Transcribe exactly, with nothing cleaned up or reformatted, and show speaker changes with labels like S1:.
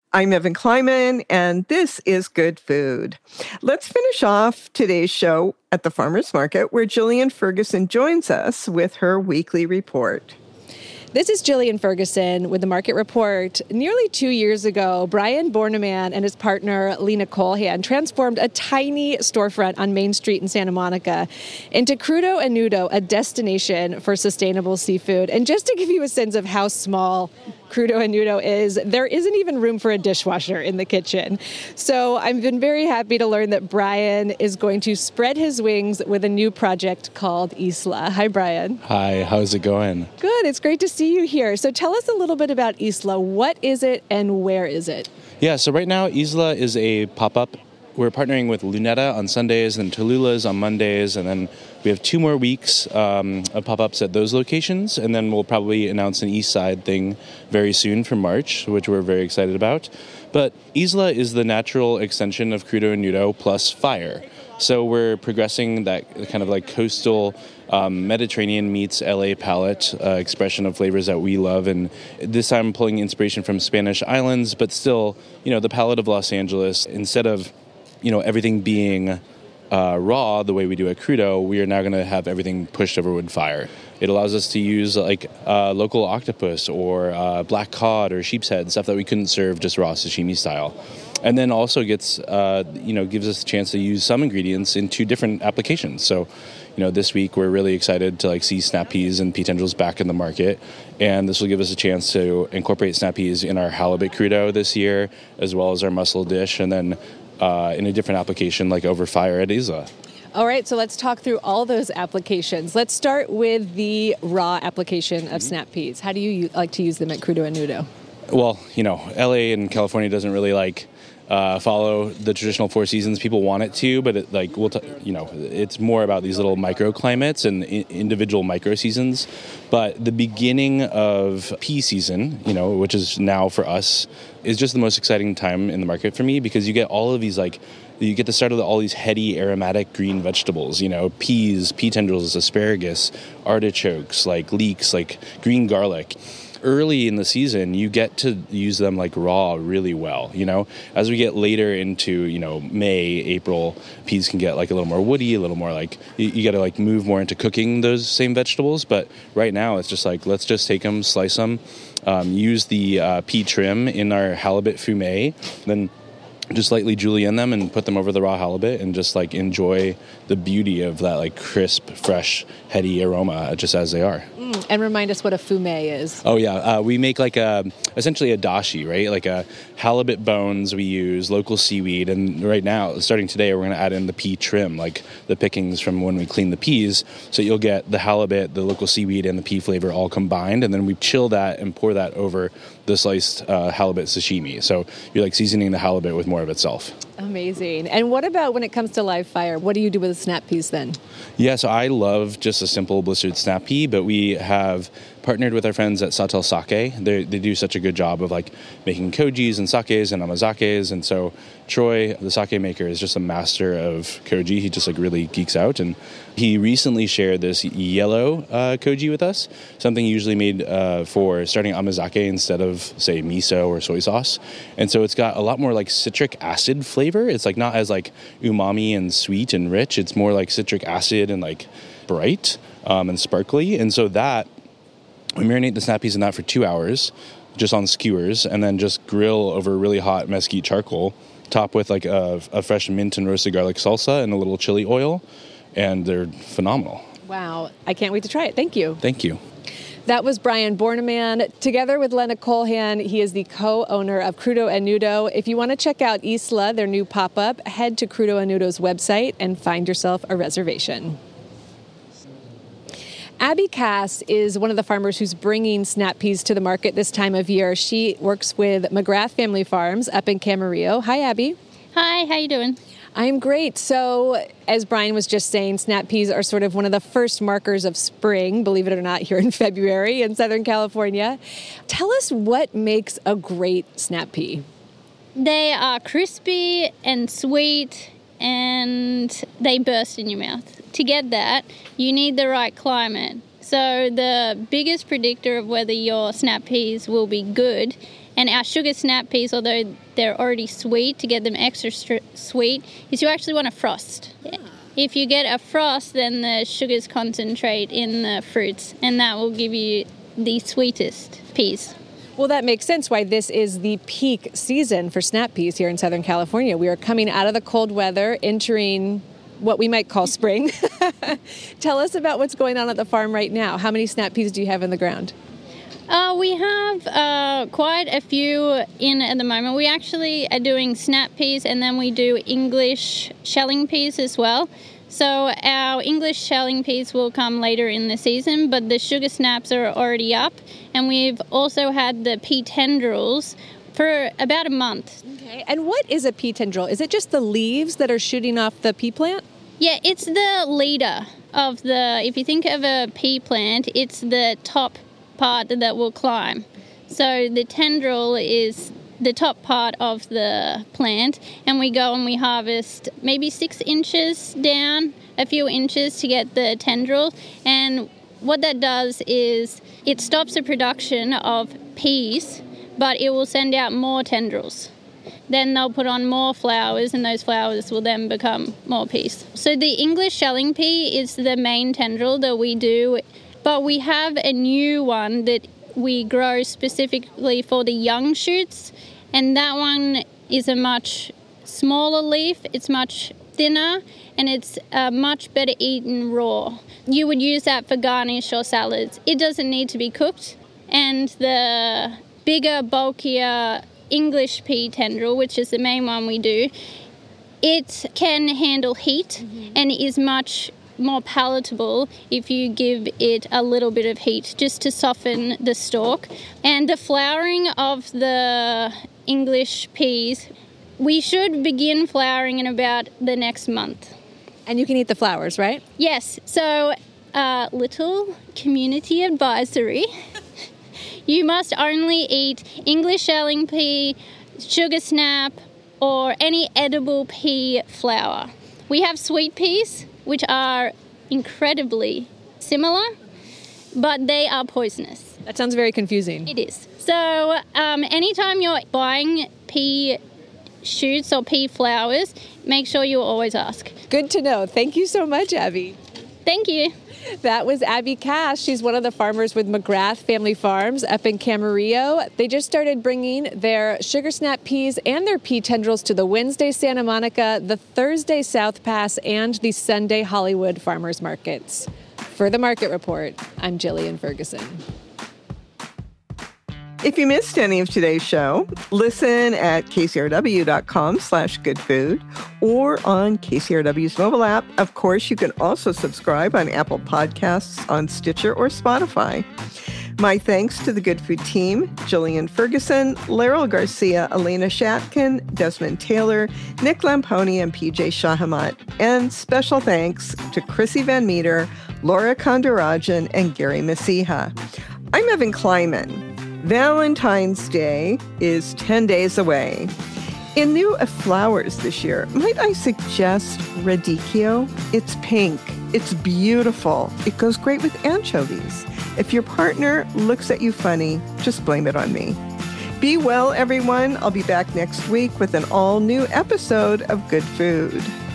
S1: I'm Evan Kleiman, and this is Good Food. Let's finish off today's show at the Farmers Market, where Jillian Ferguson joins us with her weekly report.
S2: This is Jillian Ferguson with the Market Report. Nearly two years ago, Brian Borneman and his partner, Lena Colhan, transformed a tiny storefront on Main Street in Santa Monica into Crudo and Nudo, a destination for sustainable seafood. And just to give you a sense of how small Crudo and Nudo is, there isn't even room for a dishwasher in the kitchen. So I've been very happy to learn that Brian is going to spread his wings with a new project called Isla. Hi, Brian.
S3: Hi, how's it going?
S2: Good. It's great to see you here. So tell us a little bit about Isla. What is it and where is it?
S3: Yeah, so right now Isla is a pop-up. We're partnering with Luneta on Sundays and Tallulah's on Mondays, and then we have two more weeks um, of pop-ups at those locations, and then we'll probably announce an East Side thing very soon for March, which we're very excited about. But Isla is the natural extension of Crudo and Nudo plus fire. So we're progressing that kind of like coastal um, Mediterranean meets L A palette uh, expression of flavors that we love. And this time pulling inspiration from Spanish islands, but still, you know, the palette of Los Angeles. Instead of, you know, everything being uh, raw the way we do at Crudo, we are now going to have everything pushed over wood fire. It allows us to use like uh, local octopus or uh, black cod or sheep's head, stuff that we couldn't serve just raw sashimi style. And then also gets, uh, you know, gives us a chance to use some ingredients in two different applications. So, you know, this week we're really excited to like see snap peas and pea tendrils back in the market. And this will give us a chance to incorporate snap peas in our halibut Crudo this year, as well as our mussel dish, and then uh, in a different application like over fire at Isla.
S2: All right, so let's talk through all those applications. Let's start with the raw application of snap peas. How do you like to use them at Crudo and Nudo?
S3: Well, you know, L A and California doesn't really like uh, follow the traditional four seasons. People want it to, but it, like we'll, t- you know, it's more about these little microclimates and I- individual micro seasons. But the beginning of pea season, you know, which is now for us, is just the most exciting time in the market for me because you get all of these like. You get to start with all these heady, aromatic green vegetables, you know, peas, pea tendrils, asparagus, artichokes, like leeks, like green garlic. Early in the season, you get to use them like raw really well, you know. As we get later into, you know, May, April, peas can get like a little more woody, a little more like, you, you got to like move more into cooking those same vegetables. But right now, it's just like, let's just take them, slice them, um, use the uh, pea trim in our halibut fumet, then just lightly julienne them and put them over the raw halibut and just like enjoy the beauty of that like crisp, fresh, heady aroma just as they are.
S2: Mm, and remind us what a fumet is.
S3: Oh yeah, uh, we make like a essentially a dashi, right? Like a halibut bones we use, local seaweed, and right now, starting today, we're going to add in the pea trim, like the pickings from when we clean the peas. So you'll get the halibut, the local seaweed, and the pea flavor all combined, and then we chill that and pour that over the sliced uh, halibut sashimi. So you're like seasoning the halibut with more of itself.
S2: Amazing. And what about when it comes to live fire? What do you do with the snap peas then?
S3: Yeah, so I love just a simple blistered snap pea, but we have partnered with our friends at Satel Sake. They they do such a good job of like making kojis and sakes and amazakes, and so Troy, the sake maker, is just a master of koji. He just like really geeks out, and he recently shared this yellow uh, koji with us, something usually made uh, for starting amazake instead of say miso or soy sauce, and so it's got a lot more like citric acid flavor. It's like not as like umami and sweet and rich. It's more like citric acid and like bright um, and sparkly, and so that. We marinate the snap peas in that for two hours, just on skewers, and then just grill over really hot mesquite charcoal, top with like a, a fresh mint and roasted garlic salsa and a little chili oil, and they're phenomenal.
S2: Wow. I can't wait to try it. Thank you.
S3: Thank you.
S2: That was Brian Borneman. Together with Lena Colhan, he is the co-owner of Crudo and Nudo. If you want to check out Isla, their new pop-up, head to Crudo and Nudo's website and find yourself a reservation. Abby Cass is one of the farmers who's bringing snap peas to the market this time of year. She works with McGrath Family Farms up in Camarillo. Hi, Abby.
S4: Hi, how you doing?
S2: I'm great. So, as Brian was just saying, snap peas are sort of one of the first markers of spring, believe it or not, here in February in Southern California. Tell us what makes a great snap pea.
S4: They are crispy and sweet, and they burst in your mouth. To get that, you need the right climate. So the biggest predictor of whether your snap peas will be good And our sugar snap peas, although they're already sweet, to get them extra stri- sweet, is you actually want to frost. Yeah. If you get a frost, then the sugars concentrate in the fruits, and that will give you the sweetest peas.
S2: Well, that makes sense why this is the peak season for snap peas here in Southern California. We are coming out of the cold weather, entering what we might call spring. Tell us about what's going on at the farm right now. How many snap peas do you have in the ground?
S4: Uh, we have uh, quite a few in at the moment. We actually are doing snap peas, and then we do English shelling peas as well. So our English shelling peas will come later in the season, but the sugar snaps are already up. And we've also had the pea tendrils for about a month.
S2: Okay. And what is a pea tendril? Is it just the leaves that are shooting off the pea plant?
S4: Yeah, it's the leader of the, if you think of a pea plant, it's the top part that will climb. So the tendril is the top part of the plant, and we go and we harvest maybe six inches down, a few inches to get the tendril. And what that does is it stops the production of peas, but it will send out more tendrils. Then they'll put on more flowers, and those flowers will then become more peas. So the English shelling pea is the main tendril that we do, but we have a new one that we grow specifically for the young shoots, and that one is a much smaller leaf. It's much thinner, and it's uh, much better eaten raw. You would use that for garnish or salads. It doesn't need to be cooked. And the bigger, bulkier English pea tendril, which is the main one we do, it can handle heat mm-hmm. and is much more palatable if you give it a little bit of heat just to soften the stalk. And the flowering of the English peas, we should begin flowering in about the next month.
S2: And you can eat the flowers, right?
S4: Yes. So, uh, little community advisory. You must only eat English shelling pea, sugar snap, or any edible pea flower. We have sweet peas, which are incredibly similar, but they are poisonous.
S2: That sounds very confusing.
S4: It is. So um, anytime you're buying pea shoots or pea flowers, make sure you always ask.
S2: Good to know. Thank you so much, Abby.
S4: Thank you.
S2: That was Abby Cash. She's one of the farmers with McGrath Family Farms up in Camarillo. They just started bringing their sugar snap peas and their pea tendrils to the Wednesday Santa Monica, the Thursday South Pass, and the Sunday Hollywood farmers markets. For the Market Report, I'm Jillian Ferguson.
S1: If you missed any of today's show, listen at kcrw.com slash good food or on K C R W's mobile app. Of course, you can also subscribe on Apple Podcasts, on Stitcher, or Spotify. My thanks to the Good Food team, Jillian Ferguson, Laurel Garcia, Elena Shatkin, Desmond Taylor, Nick Lamponi, and P J Shahamat. And special thanks to Chrissy Van Meter, Laura Kondarajan, and Gary Masiha. I'm Evan Kleiman. Valentine's Day is ten days away. In lieu of flowers this year, might I suggest radicchio? It's pink. It's beautiful. It goes great with anchovies. If your partner looks at you funny, just blame it on me. Be well, everyone. I'll be back next week with an all-new episode of Good Food.